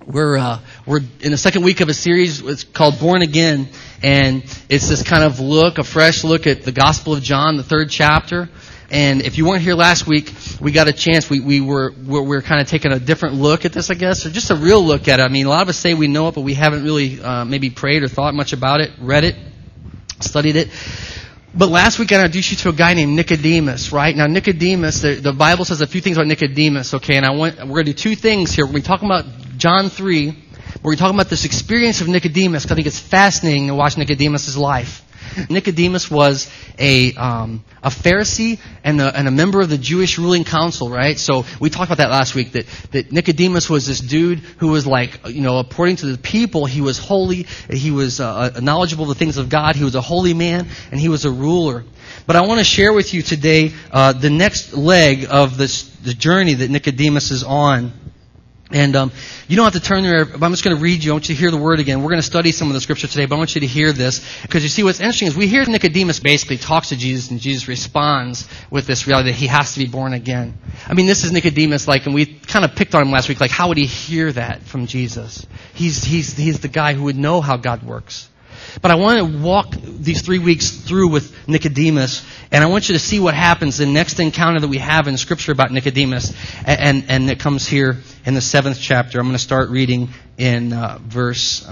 We're in the second week of a series. It's called Born Again, and it's this kind of a fresh look at the Gospel of John, the 3rd chapter. And if you weren't here last week, we got a chance. We're kind of taking a different look at this, I guess, or just a real look at it. I mean, a lot of us say we know it, but we haven't really maybe prayed or thought much about it, read it, studied it. But last week I introduced you to a guy named Nicodemus, right? Now Nicodemus, the Bible says a few things about Nicodemus, okay? And we're going to do two things here. We're going to be talking about John 3. We're going to talk about this experience of Nicodemus, because I think it's fascinating to watch Nicodemus' life. Nicodemus was a Pharisee and a member of the Jewish ruling council, right? So we talked about that last week, that Nicodemus was this dude who was according to the people, he was holy, he was knowledgeable of the things of God, he was a holy man, and he was a ruler. But I want to share with you today the next leg of the journey that Nicodemus is on. And you don't have to turn there. I'm just going to read you. I want you to hear the word again. We're going to study some of the scripture today, but I want you to hear this. Because you see, what's interesting is we hear Nicodemus basically talks to Jesus, and Jesus responds with this reality that he has to be born again. I mean, this is Nicodemus, and we kind of picked on him last week, how would he hear that from Jesus? He's the guy who would know how God works. But I want to walk these 3 weeks through with Nicodemus, and I want you to see what happens, the next encounter that we have in Scripture about Nicodemus, and it comes here in the 7th chapter. I'm going to start reading in verse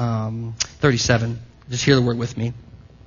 37. Just hear the word with me.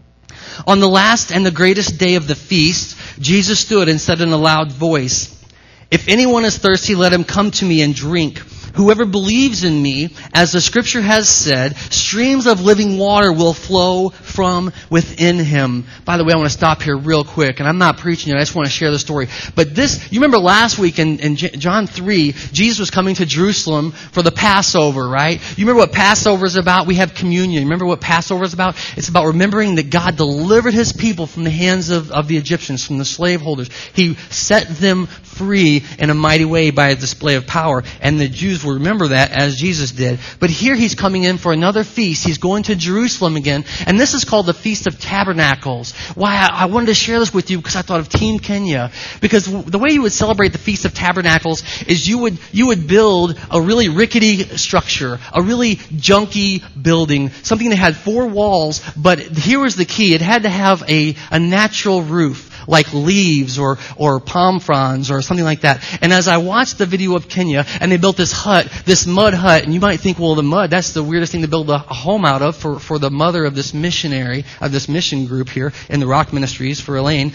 On the last and the greatest day of the feast, Jesus stood and said in a loud voice, "If anyone is thirsty, let him come to me and drink. Whoever believes in me, as the Scripture has said, streams of living water will flow from within him." By the way, I want to stop here real quick, and I'm not preaching it, I just want to share the story. But you remember last week in John 3, Jesus was coming to Jerusalem for the Passover, right? You remember what Passover is about? We have communion. Remember what Passover is about? It's about remembering that God delivered His people from the hands of the Egyptians, from the slaveholders. He set them free in a mighty way by a display of power, and the Jews will remember that as Jesus did. But here He's coming in for another feast. He's going to Jerusalem again, and this is called the Feast of Tabernacles. Why I wanted to share this with you, because I thought of Team Kenya. Because the way you would celebrate the Feast of Tabernacles is you would build a really rickety structure, a really junky building, something that had 4 walls, but here was the key. It had to have a natural roof, like leaves or palm fronds or something like that. And as I watched the video of Kenya, and they built this mud hut, and you might think, well, the mud, that's the weirdest thing to build a home out of for the mother of this missionary, of this mission group here in the Rock Ministries for Elaine.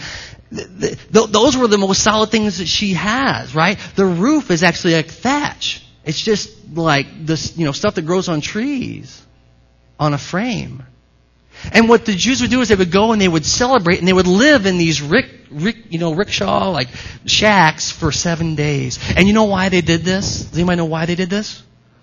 Those were the most solid things that she has, right? The roof is actually like thatch. It's just like this, stuff that grows on trees on a frame. And what the Jews would do is they would go and they would celebrate, and they would live in these rickshaw, like shacks for 7 days. And you know why they did this? Does anybody know why they did this?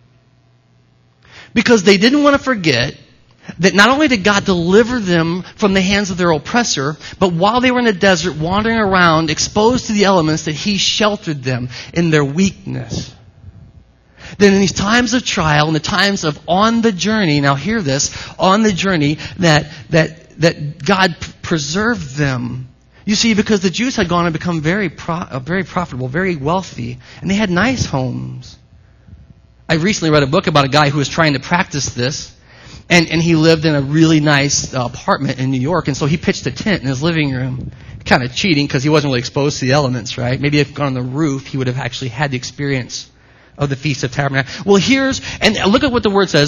Because they didn't want to forget that not only did God deliver them from the hands of their oppressor, but while they were in the desert wandering around, exposed to the elements, that He sheltered them in their weakness. Then in these times of trial, in the times of on the journey, now hear this, on the journey, that God preserved them. You see, because the Jews had gone and become very profitable, very wealthy, and they had nice homes. I recently read a book about a guy who was trying to practice this, and he lived in a really nice apartment in New York, and so he pitched a tent in his living room. Kind of cheating, because he wasn't really exposed to the elements, right? Maybe if he'd gone on the roof, he would have actually had the experience of the Feast of Tabernacles. Well, and look at what the word says.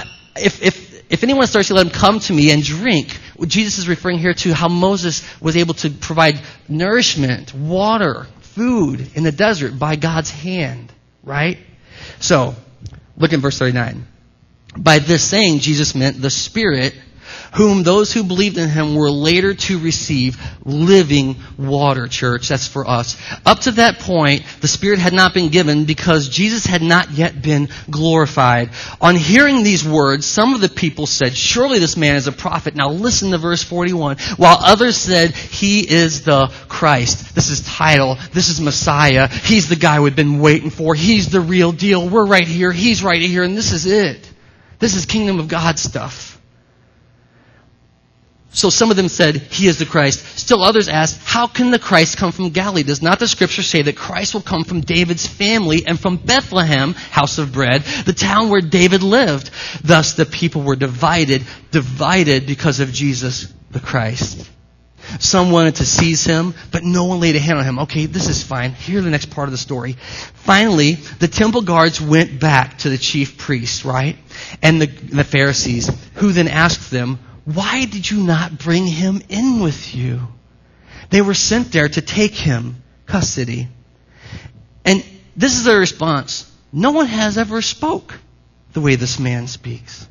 If anyone starts to let him come to me and drink, Jesus is referring here to how Moses was able to provide nourishment, water, food in the desert by God's hand, right? So, look at verse 39. By this saying, Jesus meant the Spirit, whom those who believed in Him were later to receive living water, church. That's for us. Up to that point, the Spirit had not been given because Jesus had not yet been glorified. On hearing these words, some of the people said, "Surely this man is a prophet." Now listen to verse 41. While others said, "He is the Christ." This is title. This is Messiah. He's the guy we've been waiting for. He's the real deal. We're right here. He's right here. And this is it. This is kingdom of God stuff. So some of them said, he is the Christ. Still others asked, how can the Christ come from Galilee? Does not the scripture say that Christ will come from David's family and from Bethlehem, house of bread, the town where David lived? Thus the people were divided because of Jesus the Christ. Some wanted to seize him, but no one laid a hand on him. Okay, this is fine. Here's the next part of the story. Finally, the temple guards went back to the chief priests, right? And the Pharisees, who then asked them, why did you not bring him in with you? They were sent there to take him custody. And this is their response. No one has ever spoke the way this man speaks.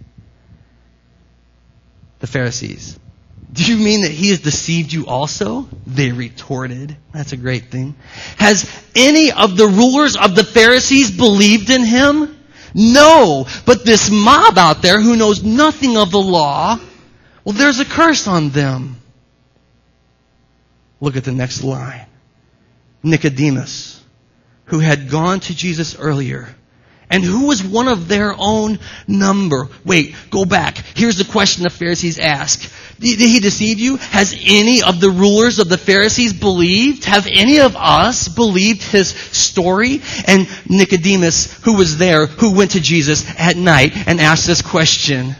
The Pharisees. Do you mean that he has deceived you also? They retorted. That's a great thing. Has any of the rulers of the Pharisees believed in him? No, but this mob out there who knows nothing of the law, well, there's a curse on them. Look at the next line. Nicodemus, who had gone to Jesus earlier, and who was one of their own number. Wait, go back. Here's the question the Pharisees ask. Did he deceive you? Has any of the rulers of the Pharisees believed? Have any of us believed his story? And Nicodemus, who was there, who went to Jesus at night and asked this question,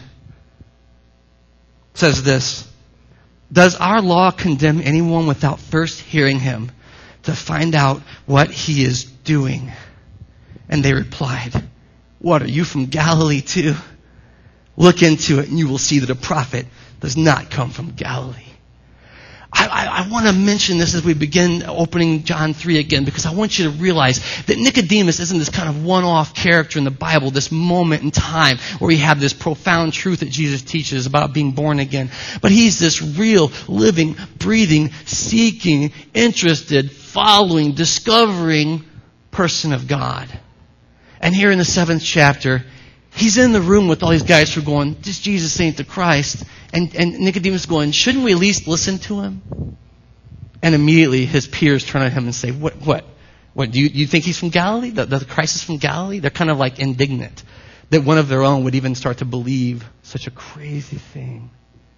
says this, does our law condemn anyone without first hearing him to find out what he is doing? And they replied, what, are you from Galilee too? Look into it and you will see that a prophet does not come from Galilee. I want to mention this as we begin opening John 3 again, because I want you to realize that Nicodemus isn't this kind of one-off character in the Bible, this moment in time where we have this profound truth that Jesus teaches about being born again. But he's this real, living, breathing, seeking, interested, following, discovering person of God. And here in the 7th chapter, he's in the room with all these guys who are going, this Jesus ain't the Christ. And Nicodemus is going, shouldn't we at least listen to him? And immediately his peers turn on him and say, what? Do you think he's from Galilee? The Christ is from Galilee? They're kind of like indignant that one of their own would even start to believe such a crazy thing.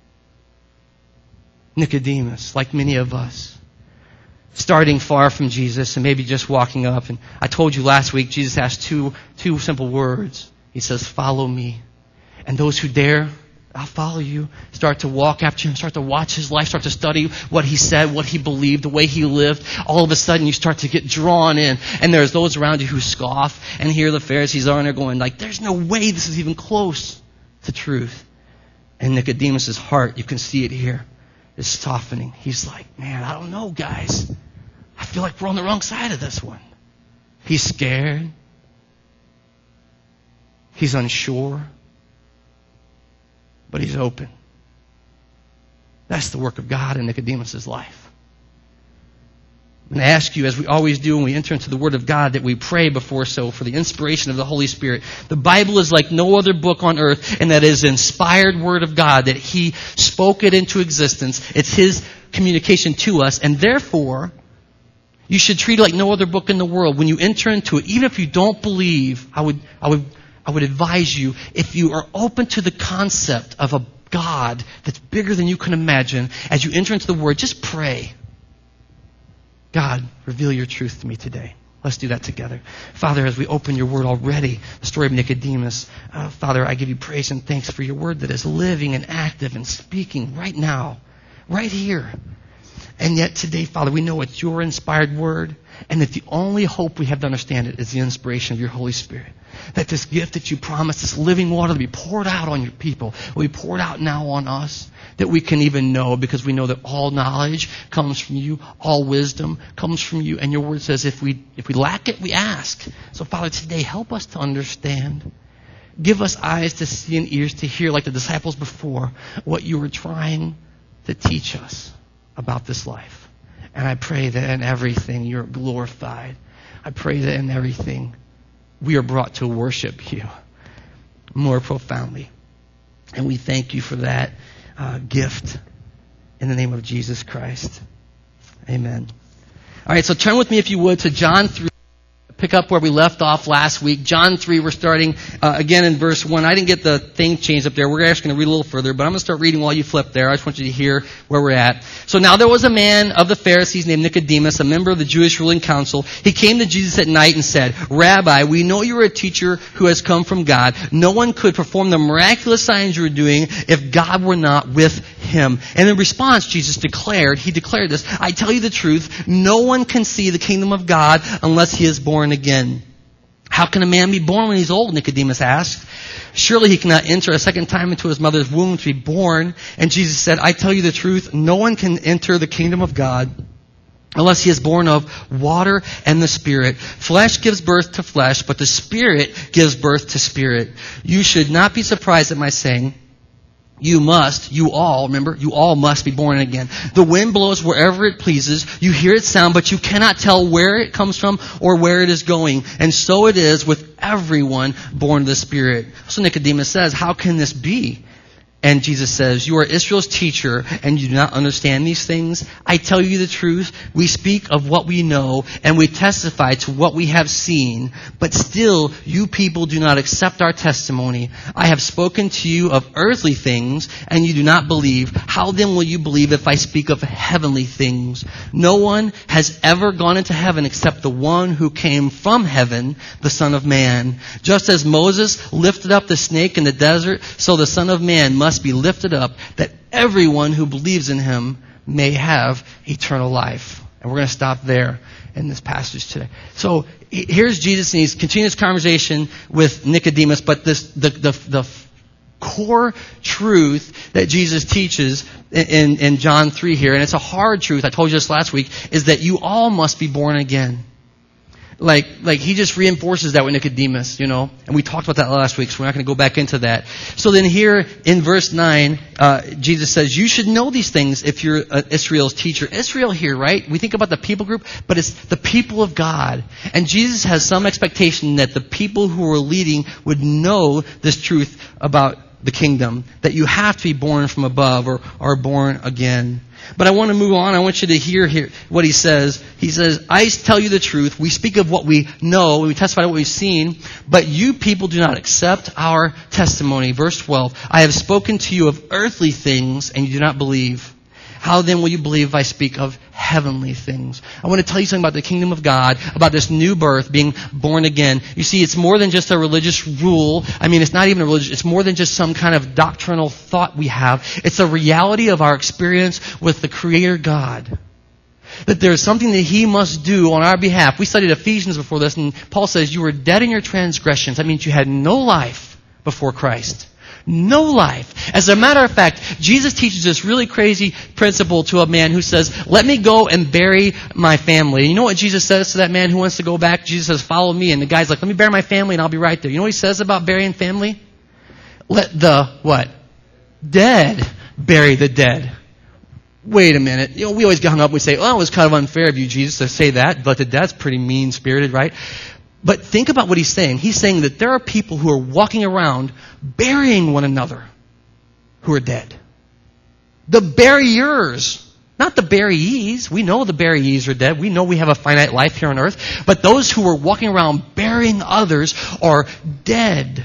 Nicodemus, like many of us, starting far from Jesus and maybe just walking up. And I told you last week, Jesus asked two simple words. He says, follow me. And those who dare, I'll follow you. Start to walk after him. Start to watch his life. Start to study what he said, what he believed, the way he lived. All of a sudden, you start to get drawn in. And there's those around you who scoff. And here the Pharisees are, and they're going like, there's no way this is even close to truth. And Nicodemus' heart, you can see it here, is softening. He's like, man, I don't know, guys. I feel like we're on the wrong side of this one. He's scared. He's unsure. But he's open. That's the work of God in Nicodemus' life. I'm going to ask you, as we always do when we enter into the Word of God, that we pray before so for the inspiration of the Holy Spirit. The Bible is like no other book on earth, and that is the inspired Word of God, that He spoke it into existence. It's His communication to us, and therefore, you should treat it like no other book in the world. When you enter into it, even if you don't believe, I would advise you, if you are open to the concept of a God that's bigger than you can imagine, as you enter into the Word, just pray. God, reveal your truth to me today. Let's do that together. Father, as we open your Word already, the story of Nicodemus, Father, I give you praise and thanks for your Word that is living and active and speaking right now, right here. And yet today, Father, we know it's your inspired Word, and that the only hope we have to understand it is the inspiration of your Holy Spirit. That this gift that you promised, this living water, to be poured out on your people, will be poured out now on us, that we can even know, because we know that all knowledge comes from you, all wisdom comes from you, and your Word says if we lack it, we ask. So, Father, today, help us to understand. Give us eyes to see and ears to hear, like the disciples before, what you were trying to teach us about this life. And I pray that in everything you're glorified. I pray that in everything we are brought to worship you more profoundly. And we thank you for that gift in the name of Jesus Christ. Amen. All right, so turn with me, if you would, to John 3. pick up where we left off last week. John 3, we're starting again in verse 1. I didn't get the thing changed up there. We're actually going to read a little further, but I'm going to start reading while you flip there. I just want you to hear where we're at. So now there was a man of the Pharisees named Nicodemus, a member of the Jewish ruling council. He came to Jesus at night and said, "Rabbi, we know you are a teacher who has come from God. No one could perform the miraculous signs you are doing if God were not with him." And in response, Jesus declared this, "I tell you the truth, no one can see the kingdom of God unless he is born again." "How can a man be born when he's old?" Nicodemus asked. "Surely he cannot enter a second time into his mother's womb to be born." And Jesus said, "I tell you the truth, no one can enter the kingdom of God unless he is born of water and the Spirit. Flesh gives birth to flesh, but the Spirit gives birth to spirit. You should not be surprised at my saying, you all must be born again. The wind blows wherever it pleases. You hear its sound, but you cannot tell where it comes from or where it is going. And so it is with everyone born of the Spirit." So Nicodemus says, "How can this be?" And Jesus says, "You are Israel's teacher, and you do not understand these things? I tell you the truth. We speak of what we know, and we testify to what we have seen. But still, you people do not accept our testimony. I have spoken to you of earthly things, and you do not believe. How then will you believe if I speak of heavenly things? No one has ever gone into heaven except the one who came from heaven, the Son of Man. Just as Moses lifted up the snake in the desert, so the Son of Man must be lifted up, that everyone who believes in him may have eternal life." And we're going to stop there in this passage today. So here's Jesus, and he's continuing his conversation with Nicodemus, but the core truth that Jesus teaches in John 3 here, and it's a hard truth, I told you this last week, is that you all must be born again. Like he just reinforces that with Nicodemus, and we talked about that last week, so we're not going to go back into that. So then here in verse 9, Jesus says, "You should know these things if you're Israel's teacher." Israel here, right? We think about the people group, but it's the people of God. And Jesus has some expectation that the people who are leading would know this truth about the kingdom, that you have to be born from above or are born again. But I want to move on. I want you to hear what he says. He says, "I tell you the truth. We speak of what we know, and we testify to what we've seen, but you people do not accept our testimony." Verse 12, "I have spoken to you of earthly things, and you do not believe. How then will you believe if I speak of heavenly things?" I want to tell you something about the kingdom of God, about this new birth, being born again. You see, it's more than just a religious rule. It's not even a religious, it's more than just some kind of doctrinal thought we have. It's a reality of our experience with the Creator God. That there's something that He must do on our behalf. We studied Ephesians before this, and Paul says, "You were dead in your transgressions." That means you had no life before Christ. No life. As a matter of fact, Jesus teaches this really crazy principle to a man who says, "Let me go and bury my family." And you know what Jesus says to that man who wants to go back? Jesus says, "Follow me." And the guy's like, "Let me bury my family and I'll be right there." You know what he says about burying family? Let the, what? Dead bury the dead. Wait a minute. We always get hung up and we say, "Oh, it was kind of unfair of you, Jesus, to say that." But the dead's pretty mean-spirited, right? But think about what he's saying. He's saying that there are people who are walking around burying one another who are dead. The buriers, not the buryees. We know the buryees are dead. We know we have a finite life here on earth. But those who are walking around burying others are dead.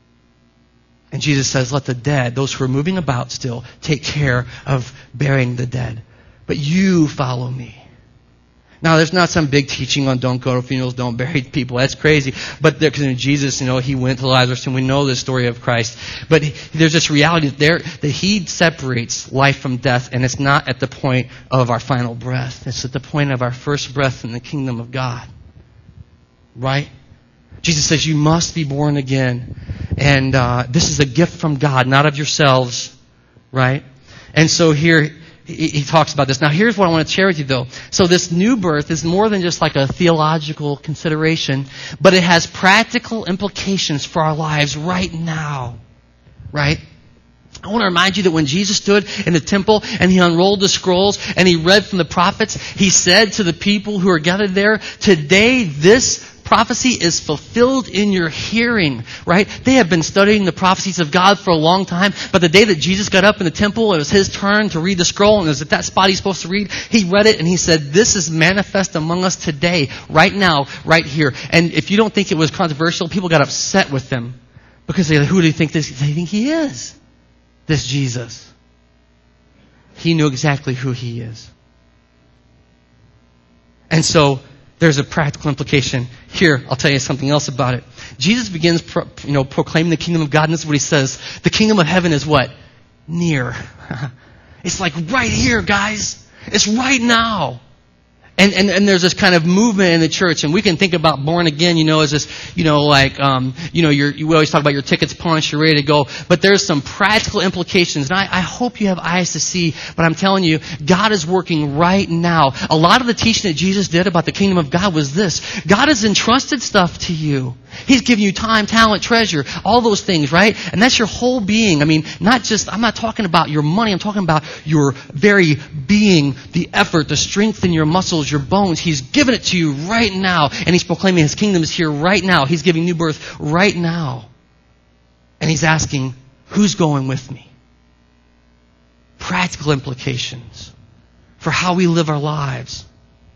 And Jesus says, "Let the dead, those who are moving about still, take care of burying the dead. But you follow me." Now, there's not some big teaching on don't go to funerals, don't bury people. That's crazy. But because Jesus, He went to Lazarus, and we know the story of Christ. But there's this reality there that He separates life from death, and it's not at the point of our final breath. It's at the point of our first breath in the kingdom of God. Right? Jesus says, "You must be born again." And this is a gift from God, not of yourselves. Right? And so here, he talks about this. Now, here's what I want to share with you, though. So this new birth is more than just like a theological consideration, but it has practical implications for our lives right now. Right? I want to remind you that when Jesus stood in the temple and He unrolled the scrolls and He read from the prophets, He said to the people who are gathered there, "Today this prophecy is fulfilled in your hearing, right? They have been studying the prophecies of God for a long time, but the day that Jesus got up in the temple, it was his turn to read the scroll, and it was at that spot he's supposed to read. He read it, and he said, this is manifest among us today, right now, right here. And if you don't think it was controversial, people got upset with them because they, who do you think this? They think he is, this Jesus. He knew exactly who he is. And so there's a practical implication. Here, I'll tell you something else about it. Jesus begins proclaiming the kingdom of God, and this is what he says. The kingdom of heaven is what? Near. It's like right here, guys. It's right now. And there's this kind of movement in the church, and we can think about born again, as this, we always talk about your tickets punched, you're ready to go, but there's some practical implications, and I hope you have eyes to see, but I'm telling you, God is working right now. A lot of the teaching that Jesus did about the kingdom of God was this: God has entrusted stuff to you. He's given you time, talent, treasure, all those things, right? And that's your whole being. I mean, I'm not talking about your money, I'm talking about your very being, the effort, the strength in your muscles, your bones. He's given it to you right now, and he's proclaiming his kingdom is here right now. He's giving new birth right now. And he's asking, who's going with me? Practical implications for how we live our lives.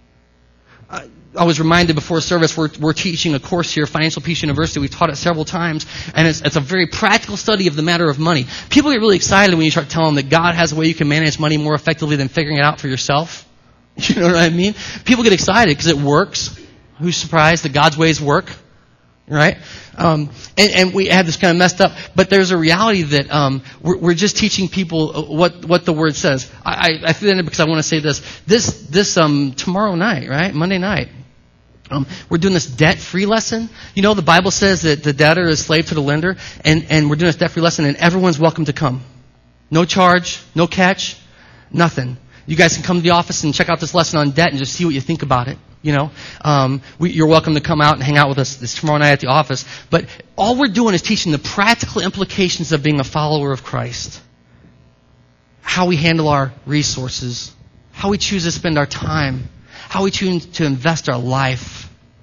I was reminded before service, we're teaching a course here, Financial Peace University. We've taught it several times, and it's a very practical study of the matter of money. People get really excited when you start telling them that God has a way you can manage money more effectively than figuring it out for yourself. You know what I mean? People get excited because it works. Who's surprised that God's ways work? Right? And we have this kind of messed up, but there's a reality that we're just teaching people what the Word says. I threw that in because I want to say this tomorrow night, right? Monday night. We're doing this debt-free lesson. The Bible says that the debtor is slave to the lender, and we're doing this debt-free lesson, and everyone's welcome to come. No charge, no catch, nothing. You guys can come to the office and check out this lesson on debt and just see what you think about it. You're welcome to come out and hang out with us this tomorrow night at the office. But all we're doing is teaching the practical implications of being a follower of Christ. How we handle our resources, how we choose to spend our time, how we choose to invest our life.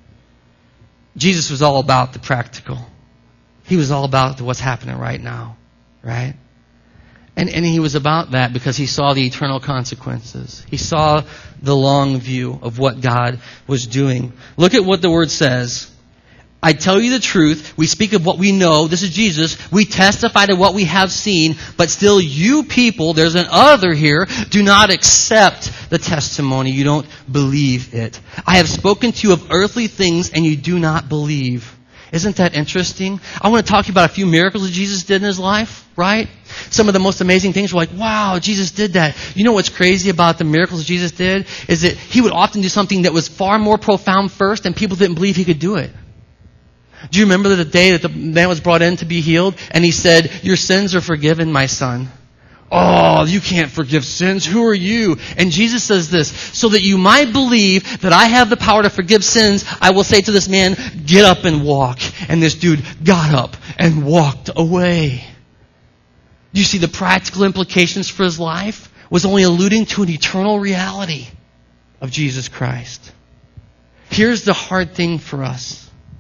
Jesus was all about the practical. He was all about what's happening right now, right? And he was about that because he saw the eternal consequences. He saw the long view of what God was doing. Look at what the Word says. I tell you the truth. We speak of what we know. This is Jesus. We testify to what we have seen. But still you people, there's an other here, do not accept the testimony. You don't believe it. I have spoken to you of earthly things and you do not believe. Isn't that interesting? I want to talk to you about a few miracles that Jesus did in his life, right? Some of the most amazing things were like, wow, Jesus did that. You know what's crazy about the miracles Jesus did? Is that he would often do something that was far more profound first and people didn't believe he could do it. Do you remember the day that the man was brought in to be healed and he said, your sins are forgiven, my son. Oh, you can't forgive sins. Who are you? And Jesus says this, so that you might believe that I have the power to forgive sins, I will say to this man, get up and walk. And this dude got up and walked away. You see, the practical implications for his life was only alluding to an eternal reality of Jesus Christ. Here's the hard thing for us.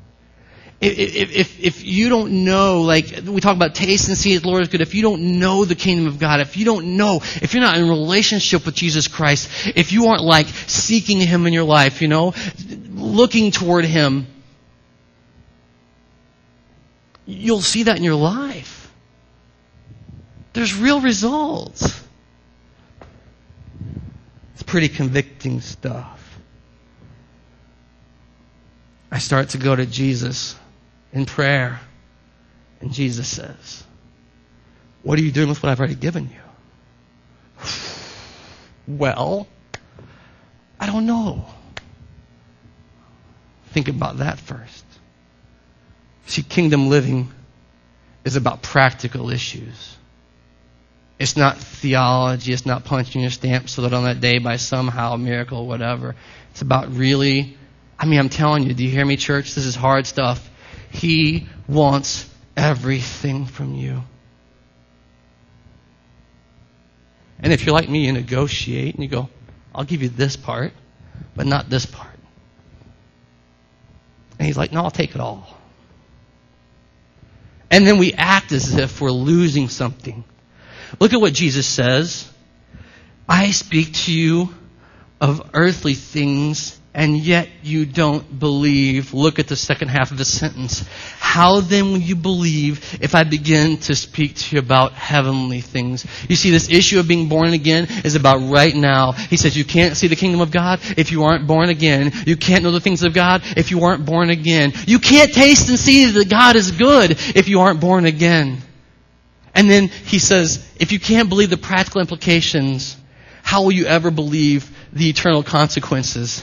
If you don't know, like we talk about taste and see that the Lord is good, if you don't know the kingdom of God, if you're not in relationship with Jesus Christ, if you aren't like seeking Him in your life, looking toward Him, you'll see that in your life. There's real results. It's pretty convicting stuff. I start to go to Jesus in prayer. And Jesus says, what are you doing with what I've already given you? Well, I don't know. Think about that first. See, kingdom living is about practical issues. It's not theology. It's not punching your stamp so that on that day by somehow miracle, whatever. It's about really, I'm telling you, do you hear me, church? This is hard stuff. He wants everything from you. And if you're like me, you negotiate and you go, I'll give you this part, but not this part. And he's like, no, I'll take it all. And then we act as if we're losing something. Look at what Jesus says. I speak to you of earthly things, and yet you don't believe. Look at the second half of the sentence. How then will you believe if I begin to speak to you about heavenly things? You see, this issue of being born again is about right now. He says you can't see the kingdom of God if you aren't born again. You can't know the things of God if you aren't born again. You can't taste and see that God is good if you aren't born again. And then he says, if you can't believe the practical implications, how will you ever believe the eternal consequences?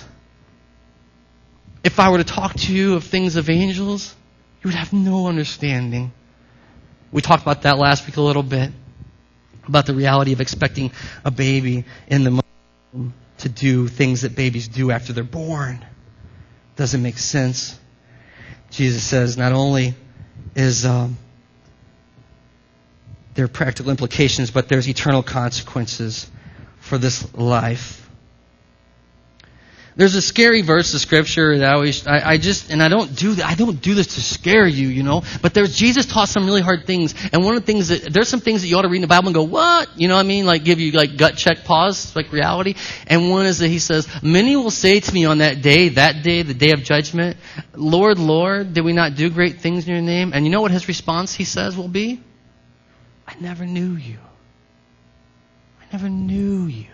If I were to talk to you of things of angels, you would have no understanding. We talked about that last week a little bit, about the reality of expecting a baby in the womb to do things that babies do after they're born. Doesn't make sense. Jesus says not only is there are practical implications, but there's eternal consequences for this life. There's a scary verse of Scripture that I don't do this to scare you, you know. But Jesus taught some really hard things, and one of the things there's some things that you ought to read in the Bible and go, what? You know what I mean? Like give you like gut check pause, like reality. And one is that he says, many will say to me on that day, the day of judgment, Lord, Lord, did we not do great things in your name? And you know what his response, he says, will be? I never knew you. I never knew you.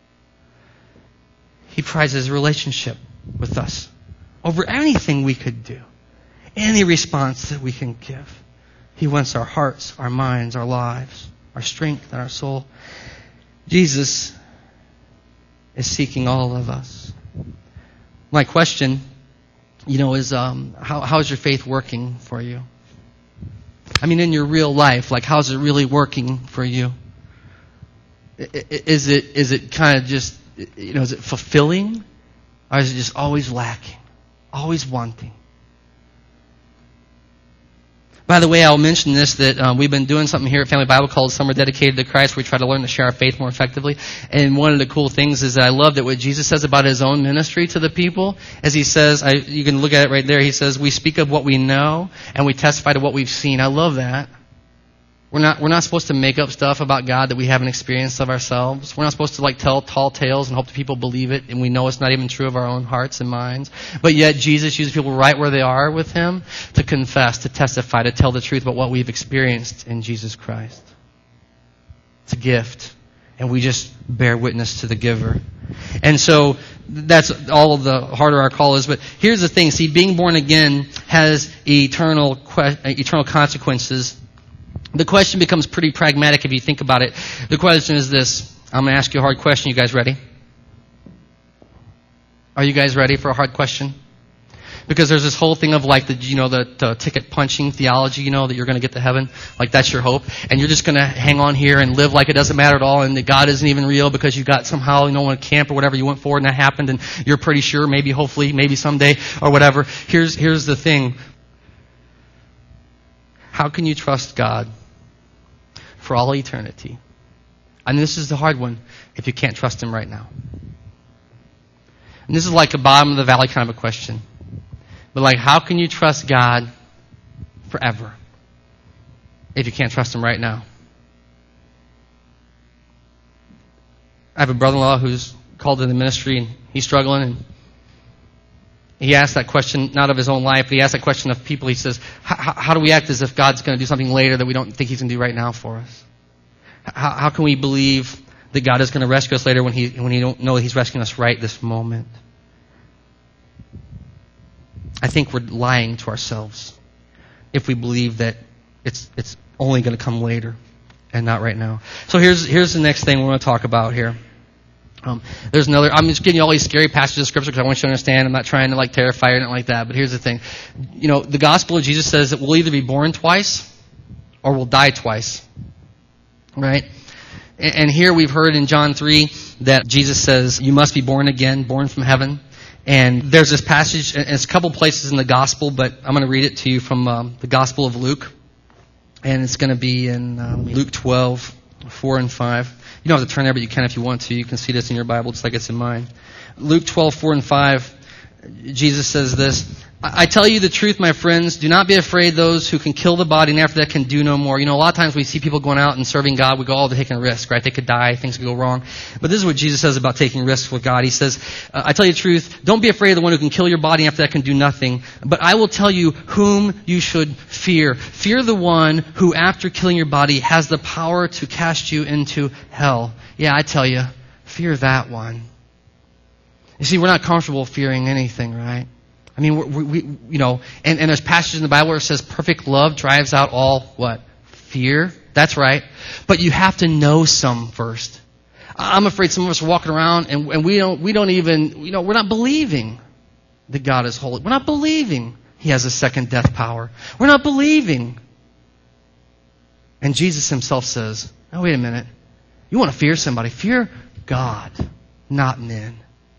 He prizes his relationship with us over anything we could do, any response that we can give. He wants our hearts, our minds, our lives, our strength, and our soul. Jesus is seeking all of us. My question, is how is your faith working for you? I mean, in your real life, like how's it really working for you? Is it kind of just, is it fulfilling? Or is it just always lacking? Always wanting? By the way, I'll mention this, that we've been doing something here at Family Bible called Summer Dedicated to Christ, where we try to learn to share our faith more effectively. And one of the cool things is that I love that what Jesus says about his own ministry to the people, as he says, you can look at it right there, he says, we speak of what we know, and we testify to what we've seen. I love that. We're not supposed to make up stuff about God that we haven't experienced of ourselves. We're not supposed to tell tall tales and hope that people believe it, and we know it's not even true of our own hearts and minds. But yet Jesus uses people right where they are with him to confess, to testify, to tell the truth about what we've experienced in Jesus Christ. It's a gift, and we just bear witness to the giver. And so that's all of the harder our call is. But here's the thing. See, being born again has eternal consequences. The question becomes pretty pragmatic if you think about it. The question is this. I'm going to ask you a hard question. You guys ready? Are you guys ready for a hard question? Because there's this whole thing of the ticket punching theology, that you're going to get to heaven. Like that's your hope. And you're just going to hang on here and live like it doesn't matter at all and that God isn't even real because you got somehow, in a camp or whatever you went for and that happened and you're pretty sure, maybe, hopefully, maybe someday or whatever. Here's the thing. How can you trust God for all eternity? And this is the hard one if you can't trust him right now. And this is like a bottom of the valley kind of a question. But how can you trust God forever if you can't trust him right now? I have a brother-in-law who's called in the ministry and he's struggling, and he asked that question, not of his own life, but he asked that question of people. He says, how do we act as if God's going to do something later that we don't think he's going to do right now for us? How can we believe that God is going to rescue us later when he don't know that he's rescuing us right this moment? I think we're lying to ourselves if we believe that it's only going to come later and not right now. So here's the next thing we're going to talk about here. There's another. I'm just giving you all these scary passages of Scripture because I want you to understand. I'm not trying to terrify you or anything like that. But here's the thing. The gospel of Jesus says that we'll either be born twice or we'll die twice. Right? And here we've heard in John 3 that Jesus says you must be born again, born from heaven. And there's this passage, and it's a couple places in the gospel, but I'm going to read it to you from the Gospel of Luke. And it's going to be in Luke 12, 4 and 5. You don't have to turn there, but you can if you want to. You can see this in your Bible just like it's in mine. Luke 12, 4 and 5, Jesus says this, I tell you the truth, my friends, do not be afraid those who can kill the body and after that can do no more. A lot of times we see people going out and serving God, we go, they're taking a risk, right? They could die, things could go wrong. But this is what Jesus says about taking risks with God. He says, I tell you the truth, don't be afraid of the one who can kill your body and after that can do nothing. But I will tell you whom you should fear. Fear the one who after killing your body has the power to cast you into hell. Yeah, I tell you, fear that one. You see, we're not comfortable fearing anything, right? I mean, we and there's passages in the Bible where it says perfect love drives out all, what? Fear? That's right. But you have to know some first. I'm afraid some of us are walking around and we don't even, we're not believing that God is holy. We're not believing He has a second death power. We're not believing. And Jesus Himself says, oh, wait a minute. You want to fear somebody? Fear God, not men.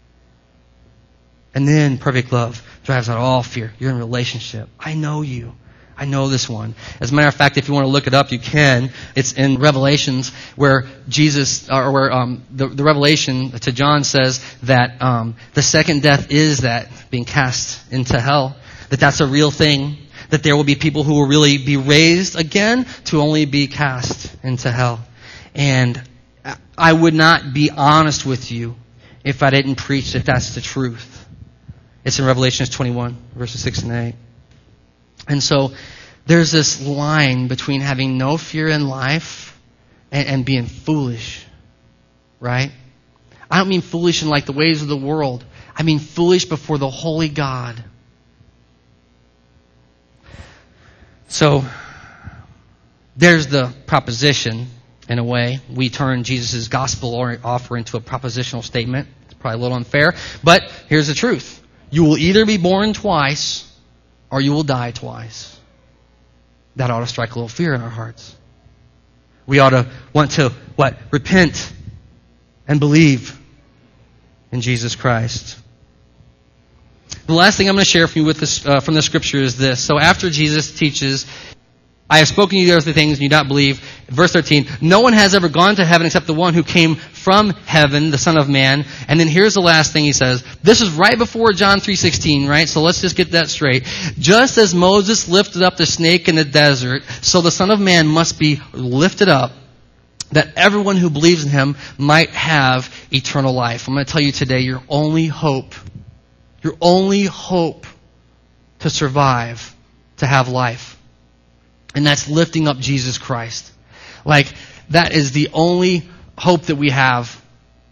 And then perfect love drives out all fear. You're in a relationship. I know you. I know this one. As a matter of fact, if you want to look it up, you can. It's in Revelations where Jesus, or where the Revelation to John says that the second death is that being cast into hell. That's a real thing. That there will be people who will really be raised again to only be cast into hell. And I would not be honest with you if I didn't preach that that's the truth. It's in Revelation 21, verses 6 and 8. And so there's this line between having no fear in life and being foolish, right? I don't mean foolish in like the ways of the world. I mean foolish before the holy God. So there's the proposition, in a way. We turn Jesus' gospel offer into a propositional statement. It's probably a little unfair, but here's the truth. You will either be born twice or you will die twice. That ought to strike a little fear in our hearts. We ought to want to, repent and believe in Jesus Christ. The last thing I'm going to share from you with this, from the Scripture is this. So after Jesus teaches, I have spoken to you the other things and you do not believe. Verse 13, no one has ever gone to heaven except the one who came from heaven, the Son of Man. And then here's the last thing he says. This is right before John 3:16, right? So let's just get that straight. Just as Moses lifted up the snake in the desert, so the Son of Man must be lifted up, that everyone who believes in Him might have eternal life. I'm going to tell you today, your only hope to survive, to have life, and that's lifting up Jesus Christ. That is the only hope that we have.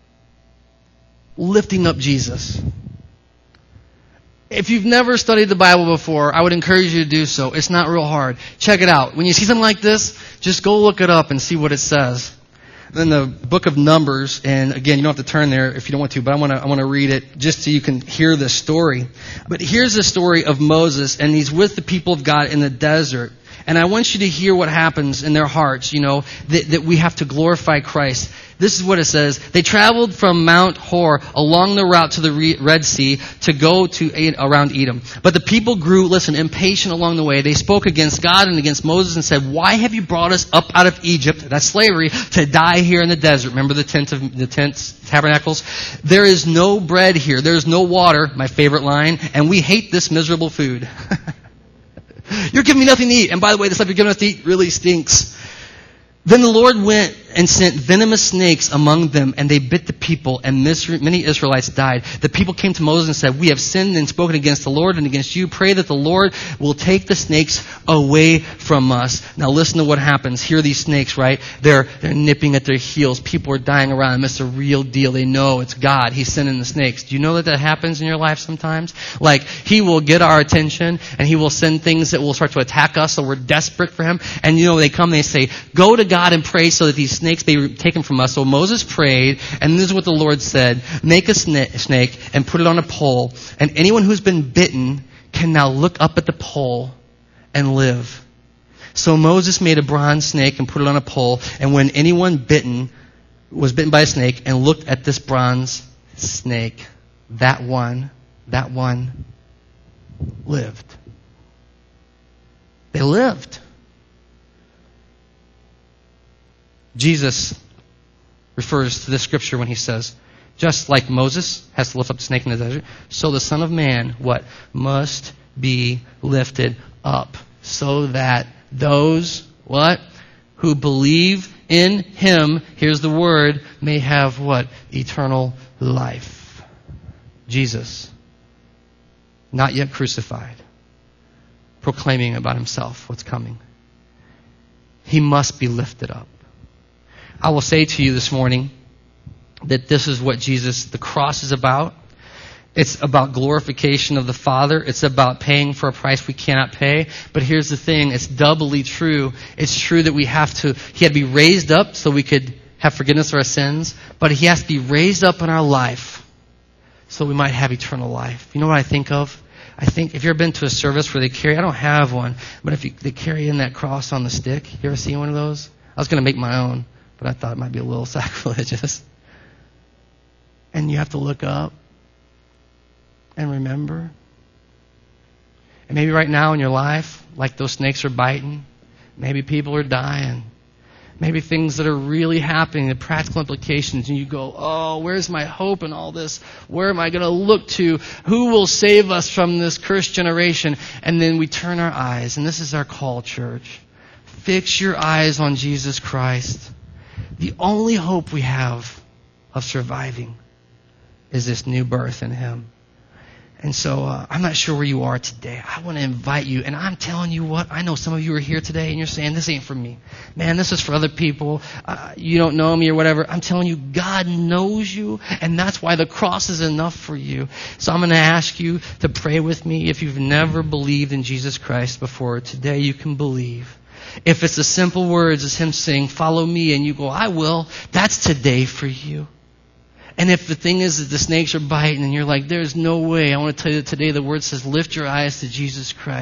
Lifting up Jesus. If you've never studied the Bible before, I would encourage you to do so. It's not real hard. Check it out. When you see something like this, just go look it up and see what it says. In the book of Numbers, and again, you don't have to turn there if you don't want to, but I want to read it just so you can hear the story. But here's the story of Moses, and he's with the people of God in the desert. And I want you to hear what happens in their hearts, that we have to glorify Christ. This is what it says. They traveled from Mount Hor along the route to the Red Sea to go around Edom. But the people grew, impatient along the way. They spoke against God and against Moses and said, why have you brought us up out of Egypt, that's slavery, to die here in the desert? Remember the tents, tabernacles? There is no bread here. There is no water, my favorite line, and we hate this miserable food. You're giving me nothing to eat. And by the way, the stuff you're giving us to eat really stinks. Then the Lord went and sent venomous snakes among them, and they bit the people, and many Israelites died. The people came to Moses and said, we have sinned and spoken against the Lord and against you. Pray that the Lord will take the snakes away from us. Now listen to what happens. Here are these snakes, right? They're nipping at their heels. People are dying around them. It's a real deal. They know it's God. He's sending the snakes. Do you know that happens in your life sometimes? He will get our attention, and He will send things that will start to attack us, so we're desperate for Him. And they come, they say, go to God and pray so that these snakes be taken from us. So Moses prayed, and this is what the Lord said. Make a snake and put it on a pole, and anyone who's been bitten can now look up at the pole and live. So Moses made a bronze snake and put it on a pole, and when anyone was bitten by a snake and looked at this bronze snake, that one lived. They lived. Jesus refers to this scripture when He says, just like Moses has to lift up the snake in the desert, so the Son of Man, must be lifted up, so that those, what? Who believe in him, here's the word, may have what? Eternal life. Jesus, not yet crucified, proclaiming about himself what's coming. He must be lifted up. I will say to you this morning that this is what Jesus, the cross, is about. It's about glorification of the Father. It's about paying for a price we cannot pay. But here's the thing, it's doubly true. It's true that he had to be raised up so we could have forgiveness of our sins, but he has to be raised up in our life so we might have eternal life. You know what I think of? I think, if you've ever been to a service where they carry, I don't have one, but they carry in that cross on the stick. You ever seen one of those? I was going to make my own, but I thought it might be a little sacrilegious. And you have to look up and remember. And maybe right now in your life, like those snakes are biting, maybe people are dying, maybe things that are really happening, the practical implications, and you go, oh, where's my hope in all this? Where am I going to look to? Who will save us from this cursed generation? And then we turn our eyes, and this is our call, church. Fix your eyes on Jesus Christ. The only hope we have of surviving is this new birth in him. And so I'm not sure where you are today. I want to invite you. And I'm telling you what, I know some of you are here today and you're saying, this ain't for me. Man, this is for other people. You don't know me or whatever. I'm telling you, God knows you. And that's why the cross is enough for you. So I'm going to ask you to pray with me. If you've never believed in Jesus Christ before, today you can believe. If it's the simple words as him saying, follow me, and you go, I will, that's today for you. And if the thing is that the snakes are biting and you're like, there's no way, I want to tell you that today the word says, lift your eyes to Jesus Christ.